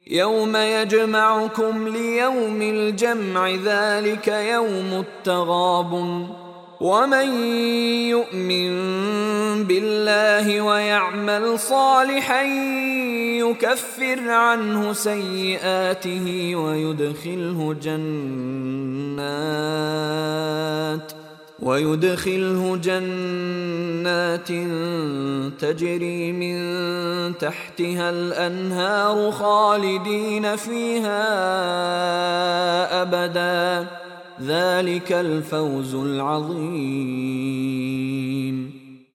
يوم يجمعكم ليوم الجمع ذلك يوم التغابن ومن يؤمن بالله ويعمل صالحا يكفر عنه سيئاته ويدخله جنات تجري من تحتها الأنهار خالدين فيها أبدا ذلك الفوز العظيم.